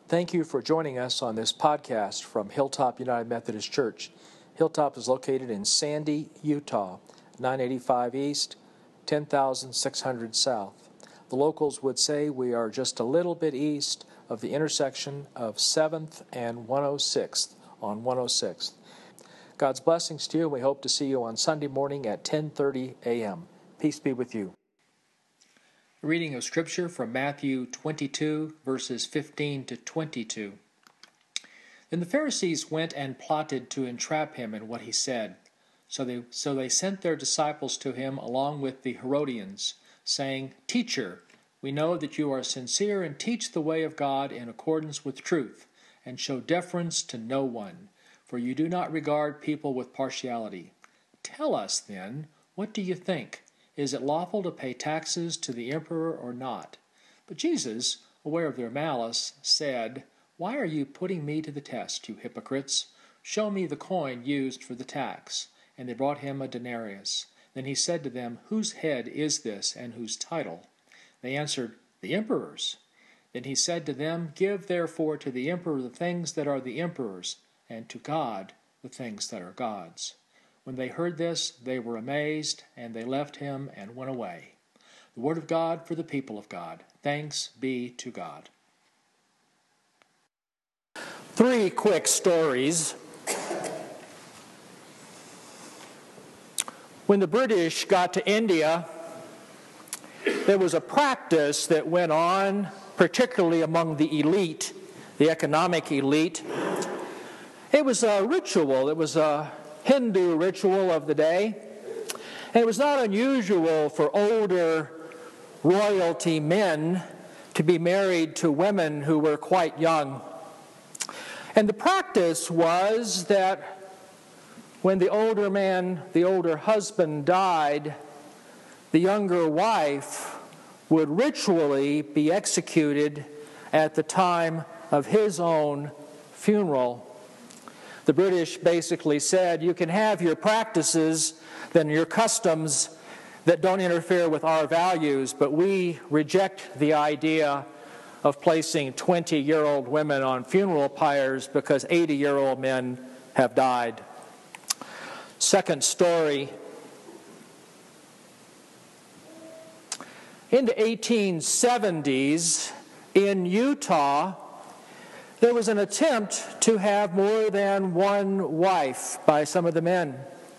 Thank you for joining us on this podcast from Hilltop United Methodist Church. Hilltop is located in Sandy, Utah, 985 East, 10,600 South. The locals would say we are just a little bit east of the intersection of 7th and 106th on 106th. God's blessings to you, and we hope to see you on Sunday morning at 10:30 a.m. Peace be with you. Reading of Scripture from Matthew 22, verses 15 to 22. Then the Pharisees went and plotted to entrap him in what he said. So they sent their disciples to him along with the Herodians, saying, "Teacher, we know that you are sincere and teach the way of God in accordance with truth, and show deference to no one, for you do not regard people with partiality. Tell us, then, what do you think? Is it lawful to pay taxes to the emperor or not?" But Jesus, aware of their malice, said, "Why are you putting me to the test, you hypocrites? Show me the coin used for the tax." And they brought him a denarius. Then he said to them, "Whose head is this, and whose title?" They answered, "The emperor's." Then he said to them, "Give therefore to the emperor the things that are the emperor's, and to God the things that are God's." When they heard this, they were amazed, and they left him and went away. The word of God for the people of God. Thanks be to God. Three quick stories. When the British got to India, there was a practice that went on, particularly among the elite, the economic elite. It was a ritual. It was a Hindu ritual of the day. And it was not unusual for older royalty men to be married to women who were quite young. And the practice was that when the older husband died, the younger wife would ritually be executed at the time of his own funeral. The British basically said, you can have your practices, then your customs that don't interfere with our values, but we reject the idea of placing 20-year-old women on funeral pyres because 80-year-old men have died. Second story. In the 1870s, in Utah, there was an attempt to have more than one wife by some of the men.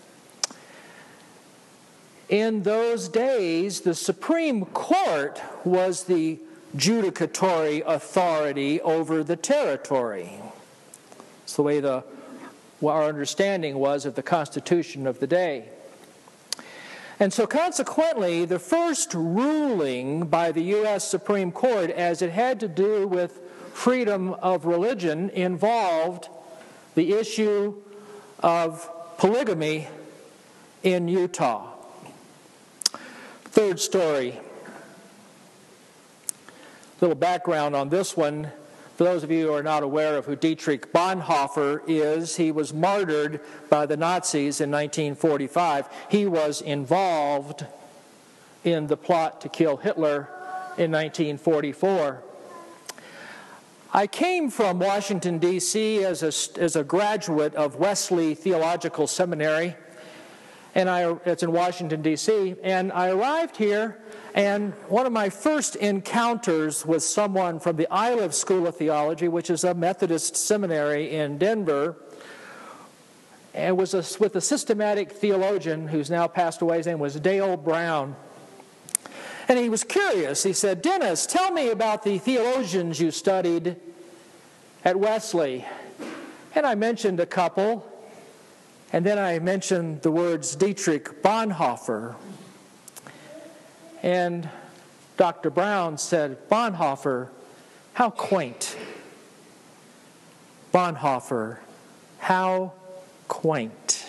In those days, the Supreme Court was the judicatory authority over the territory. It's the way our understanding was of the Constitution of the day. And so consequently, the first ruling by the U.S. Supreme Court, as it had to do with freedom of religion, involved the issue of polygamy in Utah. Third story. Little background on this one. For those of you who are not aware of who Dietrich Bonhoeffer is, he was martyred by the Nazis in 1945. He was involved in the plot to kill Hitler in 1944. I came from Washington, D.C. as a graduate of Wesley Theological Seminary, and it's in Washington, D.C., and I arrived here, and one of my first encounters with someone from the Iliff School of Theology, which is a Methodist seminary in Denver, and was with a systematic theologian who's now passed away. His name was Dale Brown. And he was curious. He said, "Dennis, tell me about the theologians you studied at Wesley." And I mentioned a couple. And then I mentioned the words Dietrich Bonhoeffer. And Dr. Brown said, "Bonhoeffer, how quaint." Bonhoeffer, how quaint.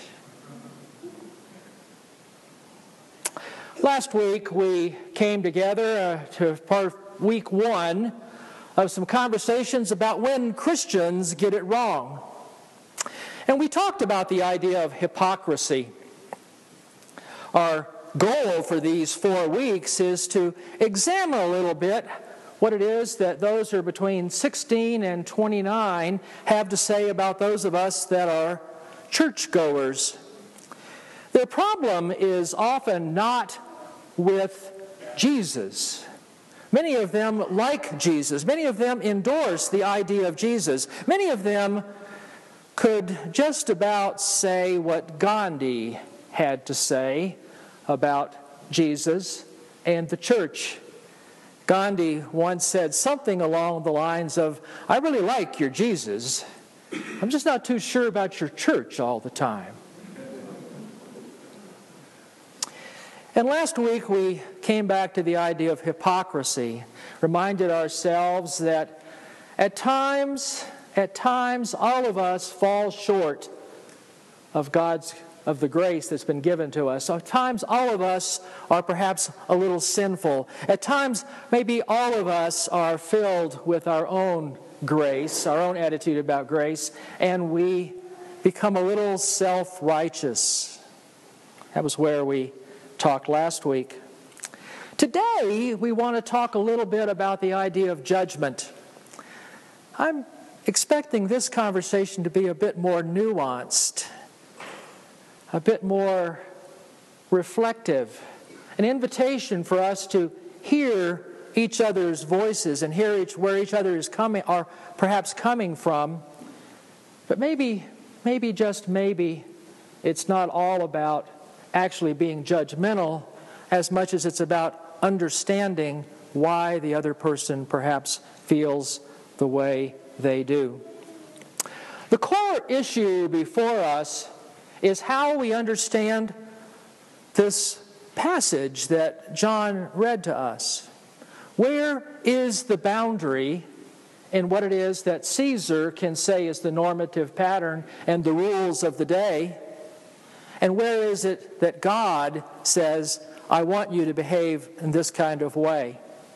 Last week we came together to part of week 1 of some conversations about when Christians get it wrong. And we talked about the idea of hypocrisy. Our goal for these 4 weeks is to examine a little bit what it is that those who are between 16 and 29 have to say about those of us that are churchgoers. Their problem is often not with Jesus. Many of them like Jesus. Many of them endorse the idea of Jesus. Many of them could just about say what Gandhi had to say about Jesus and the church. Gandhi once said something along the lines of, "I really like your Jesus. I'm just not too sure about your church all the time." And last week we came back to the idea of hypocrisy, reminded ourselves that at times all of us fall short of the grace that's been given to us. At times all of us are perhaps a little sinful. At times maybe all of us are filled with our own grace, our own attitude about grace, and we become a little self-righteous. That was where we talked last week. Today, we want to talk a little bit about the idea of judgment. I'm expecting this conversation to be a bit more nuanced, a bit more reflective, an invitation for us to hear each other's voices and hear where each other is coming, or perhaps coming from. But maybe just maybe, it's not all about actually being judgmental as much as it's about understanding why the other person perhaps feels the way they do. The core issue before us is how we understand this passage that John read to us. Where is the boundary in what it is that Caesar can say is the normative pattern and the rules of the day? And where is it that God says, "I want you to behave in this kind of way"?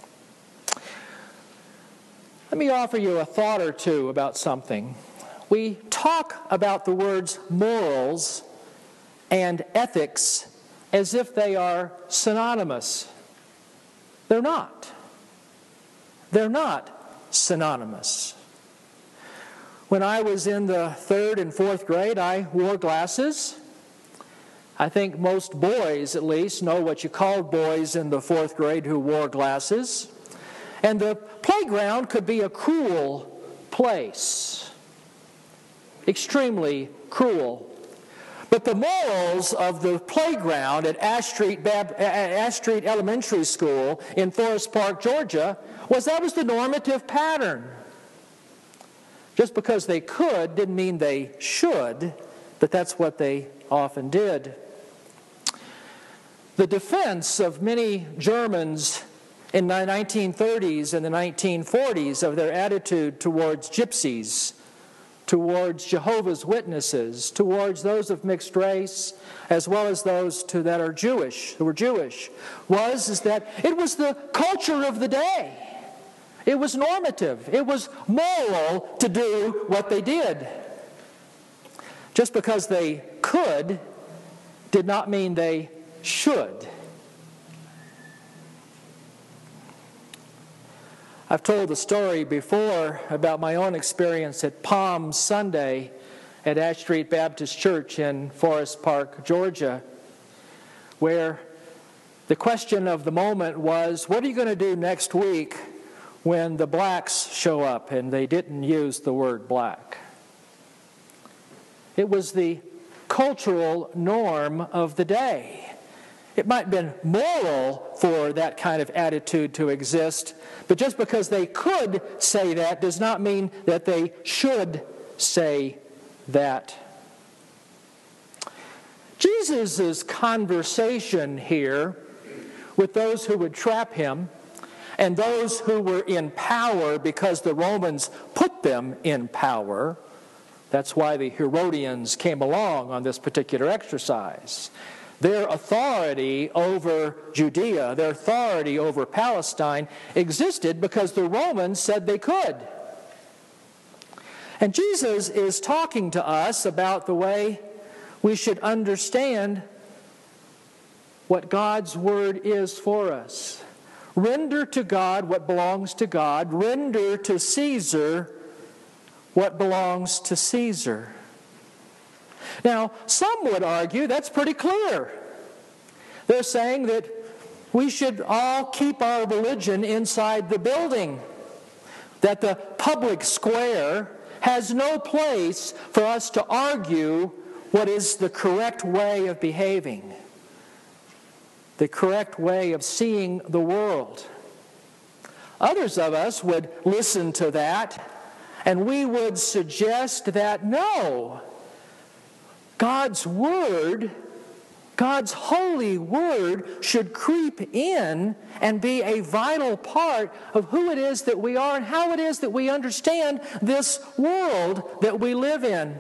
Let me offer you a thought or two about something. We talk about the words morals and ethics as if they are synonymous. They're not. They're not synonymous. When I was in the 3rd and 4th grade, I wore glasses. I think most boys, at least, know what you called boys in the 4th grade who wore glasses. And the playground could be a cruel place. Extremely cruel. But the morals of the playground at Ash Street Elementary School in Forest Park, Georgia, was the normative pattern. Just because they could didn't mean they should, but that's what they often did. The defense of many Germans in the 1930s and the 1940s of their attitude towards gypsies, towards Jehovah's Witnesses, towards those of mixed race, as well as those who were Jewish, was that it was the culture of the day. It was normative. It was moral to do what they did. Just because they could did not mean they should. I've told the story before about my own experience at Palm Sunday at Ash Street Baptist Church in Forest Park, Georgia, where the question of the moment was, what are you going to do next week when the blacks show up? And they didn't use the word black. It was the cultural norm of the day. It might have been moral for that kind of attitude to exist, but just because they could say that does not mean that they should say that. Jesus' conversation here with those who would trap him and those who were in power because the Romans put them in power. That's why the Herodians came along on this particular exercise. Their authority over Judea, their authority over Palestine existed because the Romans said they could. And Jesus is talking to us about the way we should understand what God's Word is for us. Render to God what belongs to God. Render to Caesar what belongs to Caesar. Now, some would argue that's pretty clear. They're saying that we should all keep our religion inside the building, that the public square has no place for us to argue what is the correct way of behaving, the correct way of seeing the world. Others of us would listen to that, and we would suggest that no, God's Word, God's holy Word, should creep in and be a vital part of who it is that we are and how it is that we understand this world that we live in.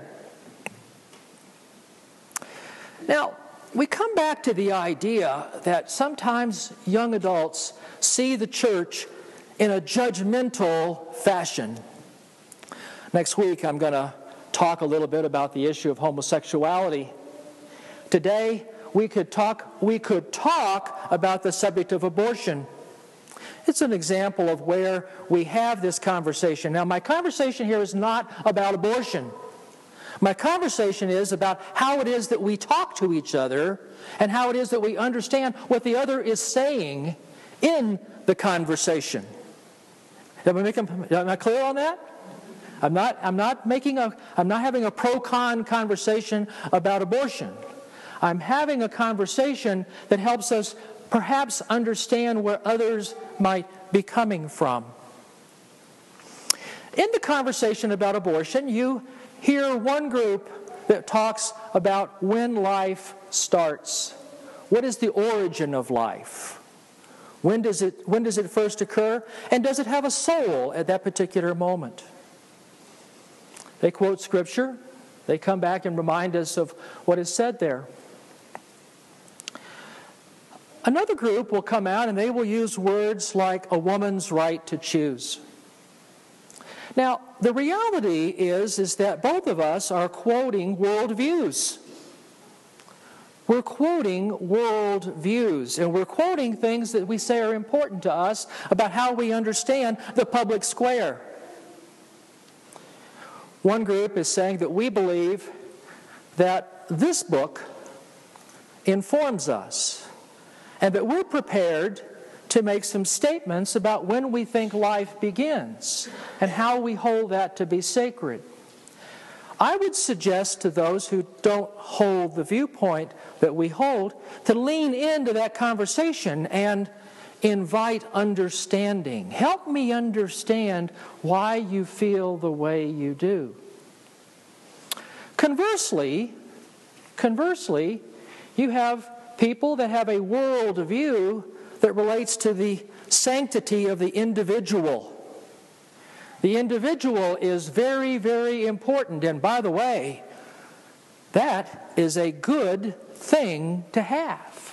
Now, we come back to the idea that sometimes young adults see the church in a judgmental fashion. Next week, I'm going to talk a little bit about the issue of homosexuality. Today, we could talk about the subject of abortion. It's an example of where we have this conversation. Now, my conversation here is not about abortion. My conversation is about how it is that we talk to each other and how it is that we understand what the other is saying in the conversation. Am I clear on that? I'm not having a pro-con conversation about abortion. I'm having a conversation that helps us perhaps understand where others might be coming from. In the conversation about abortion, you hear one group that talks about when life starts. What is the origin of life? When does it first occur? And does it have a soul at that particular moment? They quote Scripture. They come back and remind us of what is said there. Another group will come out and they will use words like a woman's right to choose. Now, the reality is that both of us are quoting worldviews. We're quoting worldviews, and we're quoting things that we say are important to us about how we understand the public square. One group is saying that we believe that this book informs us, and that we're prepared to make some statements about when we think life begins and how we hold that to be sacred. I would suggest to those who don't hold the viewpoint that we hold to lean into that conversation and invite understanding. Help me understand why you feel the way you do. Conversely, you have people that have a worldview that relates to the sanctity of the individual. The individual is very, very important. And by the way, that is a good thing to have.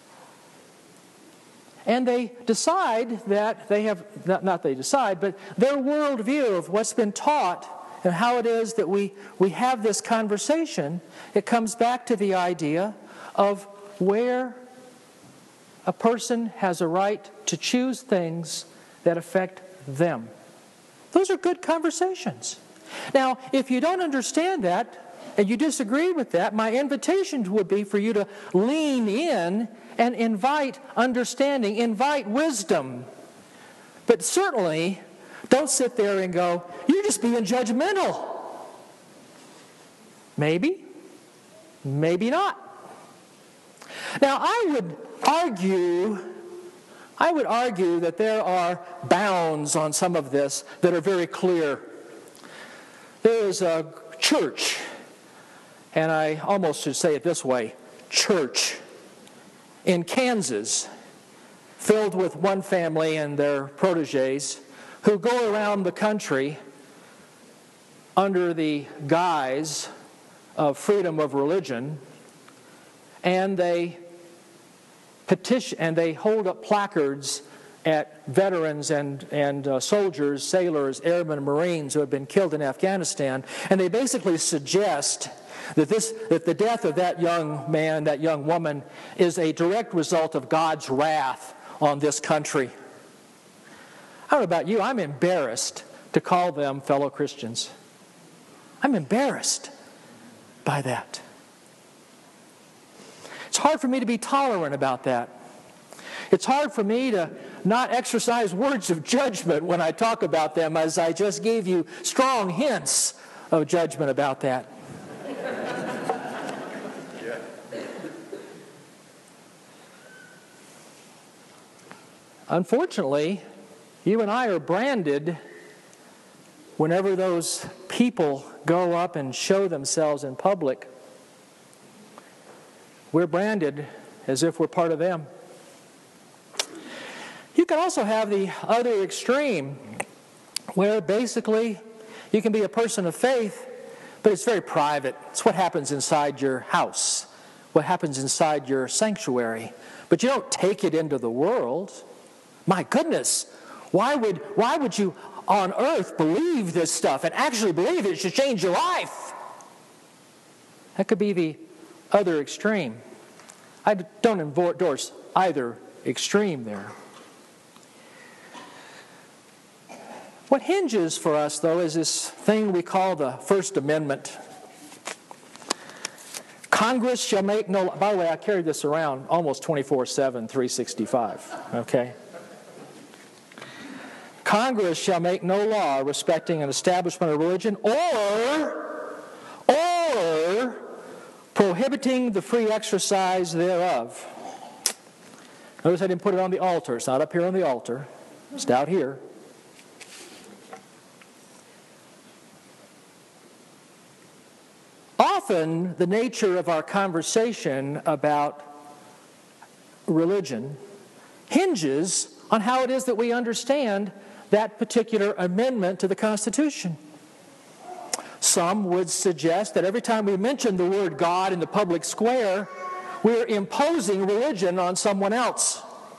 And they decide that they have, not they decide, but their worldview of what's been taught and how it is that we have this conversation, it comes back to the idea of where a person has a right to choose things that affect them. Those are good conversations. Now, if you don't understand that and you disagree with that, my invitation would be for you to lean in and invite understanding, invite wisdom. But certainly, don't sit there and go, you're just being judgmental. Maybe, maybe not. Now, I would argue that there are bounds on some of this that are very clear. There is a church, and I almost should say it this way, church, in Kansas, filled with one family and their protégés who go around the country under the guise of freedom of religion, and they petition and they hold up placards at veterans and soldiers, sailors, airmen, Marines who have been killed in Afghanistan, and they basically suggest that the death of that young man, that young woman, is a direct result of God's wrath on this country. I don't know about you, I'm embarrassed to call them fellow Christians. I'm embarrassed by that. It's hard for me to be tolerant about that. It's hard for me to not exercise words of judgment when I talk about them, as I just gave you strong hints of judgment about that. Unfortunately, you and I are branded whenever those people go up and show themselves in public. We're branded as if we're part of them. You can also have the other extreme, where basically you can be a person of faith, but it's very private. It's what happens inside your house, what happens inside your sanctuary. But you don't take it into the world. My goodness, why would you on earth believe this stuff and actually believe it should change your life? That could be the other extreme. I don't endorse either extreme there. What hinges for us, though, is this thing we call the First Amendment. Congress shall make no... By the way, I carry this around almost 24/7, 365. Okay? Congress shall make no law respecting an establishment of religion or prohibiting the free exercise thereof. Notice I didn't put it on the altar. It's not up here on the altar. It's down here. Often, the nature of our conversation about religion hinges on how it is that we understand that particular amendment to the Constitution. Some would suggest that every time we mention the word God in the public square, we're imposing religion on someone else.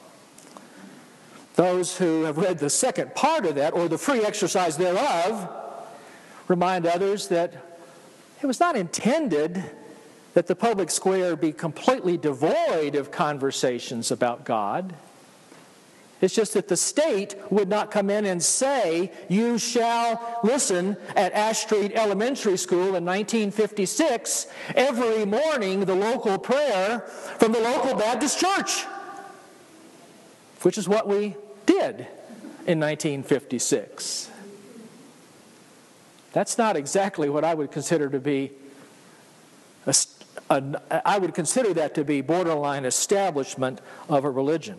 Those who have read the second part of that, or the free exercise thereof, remind others that it was not intended that the public square be completely devoid of conversations about God. It's just that the state would not come in and say, you shall listen at Ash Street Elementary School in 1956 every morning the local prayer from the local Baptist church, which is what we did in 1956. That's not exactly what I would consider to be, I would consider that to be borderline establishment of a religion.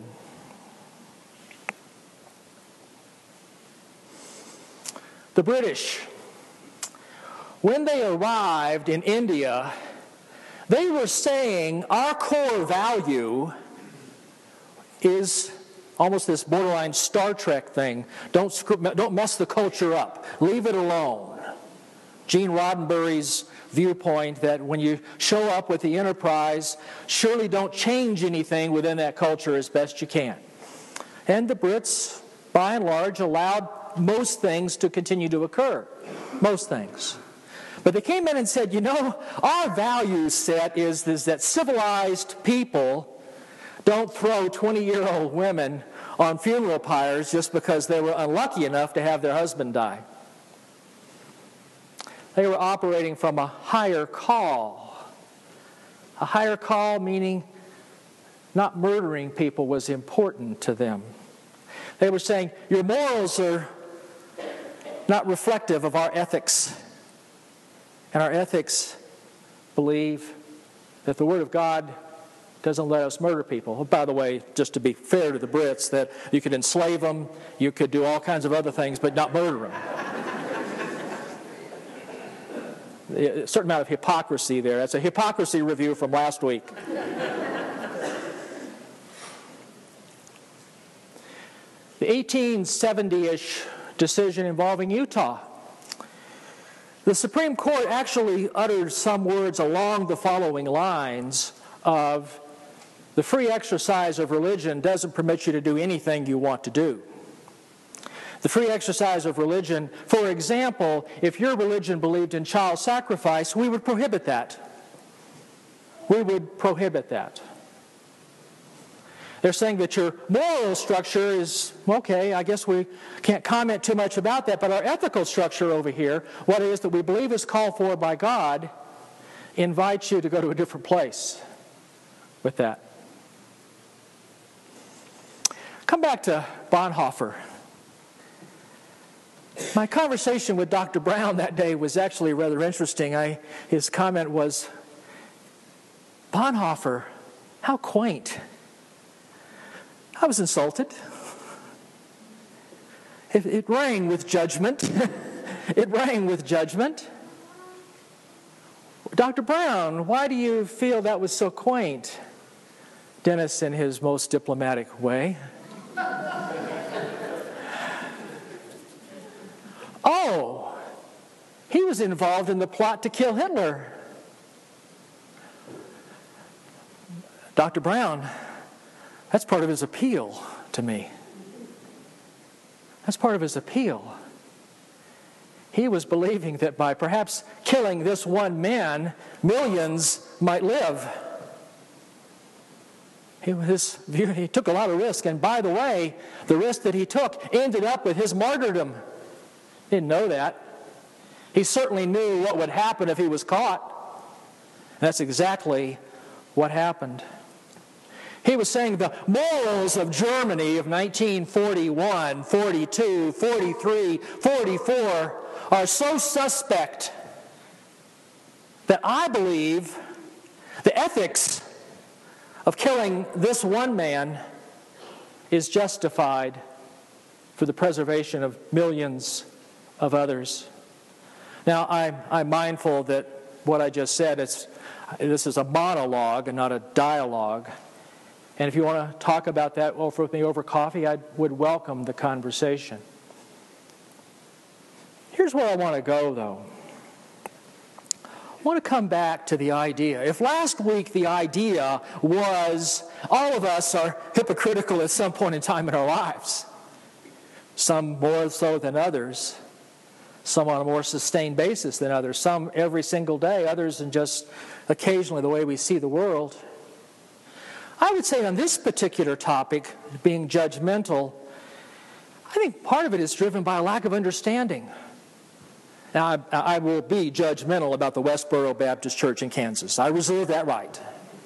The British, when they arrived in India, they were saying our core value is almost this borderline Star Trek thing. Don't mess the culture up. Leave it alone. Gene Roddenberry's viewpoint that when you show up with the Enterprise, surely don't change anything within that culture as best you can. And the Brits, by and large, allowed most things to continue to occur. Most things. But they came in and said, our value set is that civilized people don't throw 20-year-old women on funeral pyres just because they were unlucky enough to have their husband die. They were operating from a higher call. A higher call meaning not murdering people was important to them. They were saying, your morals are not reflective of our ethics. And our ethics believe that the Word of God doesn't let us murder people. By the way, just to be fair to the Brits, that you could enslave them, you could do all kinds of other things, but not murder them. A certain amount of hypocrisy there. That's a hypocrisy review from last week. The 1870-ish decision involving Utah. The Supreme Court actually uttered some words along the following lines of, the free exercise of religion doesn't permit you to do anything you want to do. The free exercise of religion, for example, if your religion believed in child sacrifice, we would prohibit that. We would prohibit that. They're saying that your moral structure is, okay, I guess we can't comment too much about that, but our ethical structure over here, what it is that we believe is called for by God, invites you to go to a different place with that. Come back to Bonhoeffer. My conversation with Dr. Brown that day was actually rather interesting. His comment was, Bonhoeffer, how quaint. I was insulted. It rang with judgment. It rang with judgment. Dr. Brown, why do you feel that was so quaint? Dennis, in his most diplomatic way. Oh, he was involved in the plot to kill Hitler. Dr. Brown, that's part of his appeal to me. That's part of his appeal. He was believing that by perhaps killing this one man, millions might live. He took a lot of risk, and by the way, the risk that he took ended up with his martyrdom. Didn't know that. He certainly knew what would happen if he was caught. And that's exactly what happened. He was saying the morals of Germany of 1941, 42, 43, 44 are so suspect that I believe the ethics of killing this one man is justified for the preservation of millions of others. Now, I'm mindful that what I just said, this is a monologue and not a dialogue. And if you want to talk about that with me over coffee, I would welcome the conversation. Here's where I want to go, though. I want to come back to the idea. If last week the idea was all of us are hypocritical at some point in time in our lives, some more so than others, some on a more sustained basis than others, some every single day, others in just occasionally the way we see the world. I would say on this particular topic, being judgmental, I think part of it is driven by a lack of understanding. Now, I will be judgmental about the Westboro Baptist Church in Kansas. I reserve that right.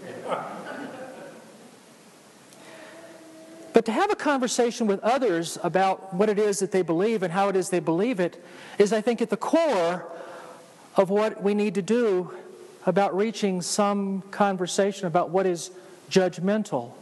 But to have a conversation with others about what it is that they believe and how it is they believe it is, I think, at the core of what we need to do about reaching some conversation about what is judgmental.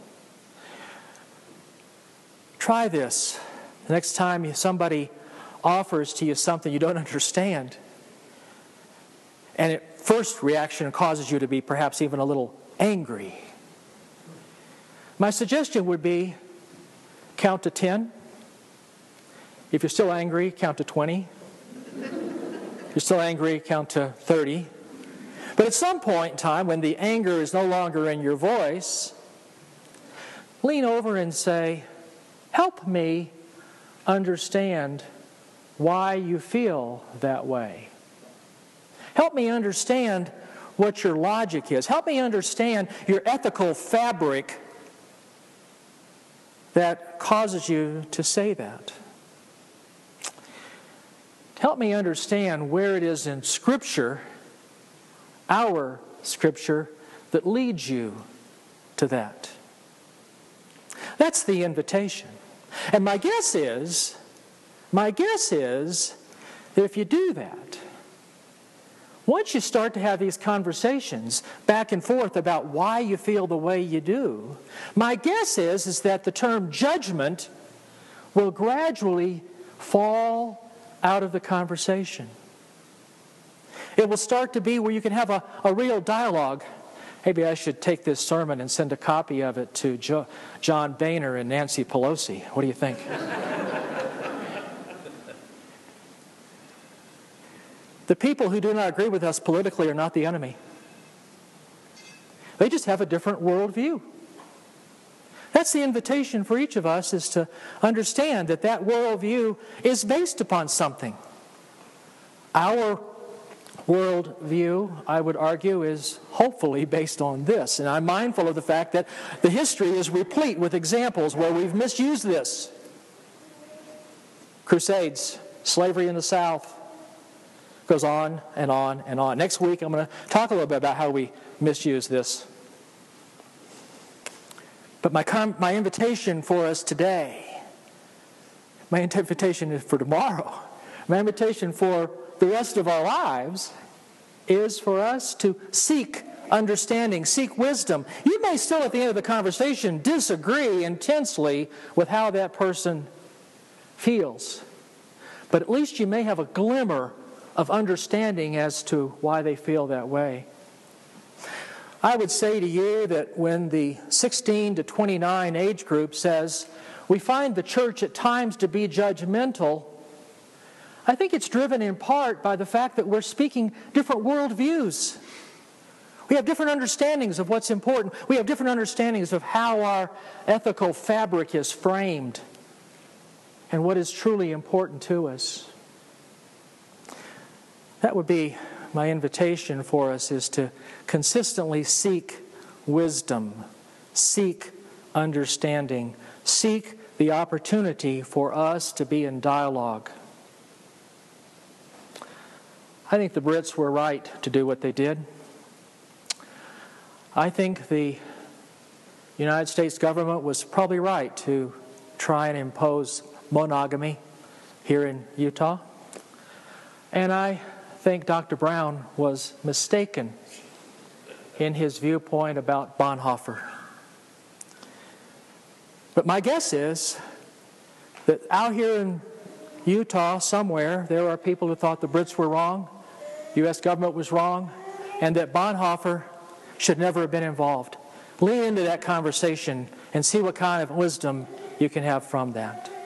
Try this. The next time somebody offers to you something you don't understand, and at first reaction causes you to be perhaps even a little angry, my suggestion would be count to 10. If you're still angry, count to 20. If you're still angry, count to 30. But at some point in time, when the anger is no longer in your voice, lean over and say, help me understand why you feel that way. Help me understand what your logic is. Help me understand your ethical fabric that causes you to say that. Help me understand where it is in Scripture, our Scripture, that leads you to that. That's the invitation. And my guess is that if you do that, once you start to have these conversations back and forth about why you feel the way you do, my guess is that the term judgment will gradually fall out of the conversation. It will start to be where you can have a real dialogue. Maybe I should take this sermon and send a copy of it to John Boehner and Nancy Pelosi. What do you think? The people who do not agree with us politically are not the enemy. They just have a different worldview. That's the invitation for each of us, is to understand that that worldview is based upon something. Our worldview, I would argue, is hopefully based on this. And I'm mindful of the fact that the history is replete with examples where we've misused this. Crusades, slavery in the South, goes on and on and on. Next week, I'm going to talk a little bit about how we misuse this. But my invitation for us today, my invitation is for tomorrow, my invitation for the rest of our lives is for us to seek understanding, seek wisdom. You may still at the end of the conversation disagree intensely with how that person feels, but at least you may have a glimmer of understanding as to why they feel that way. I would say to you that when the 16 to 29 age group says, we find the church at times to be judgmental, I think it's driven in part by the fact that we're speaking different worldviews. We have different understandings of what's important. We have different understandings of how our ethical fabric is framed and what is truly important to us. That would be my invitation for us, is to consistently seek wisdom, seek understanding, seek the opportunity for us to be in dialogue. I think the Brits were right to do what they did. I think the United States government was probably right to try and impose monogamy here in Utah. And I think Dr. Brown was mistaken in his viewpoint about Bonhoeffer. But my guess is that out here in Utah somewhere, there are people who thought the Brits were wrong, the U.S. government was wrong, and that Bonhoeffer should never have been involved. Lean into that conversation and see what kind of wisdom you can have from that.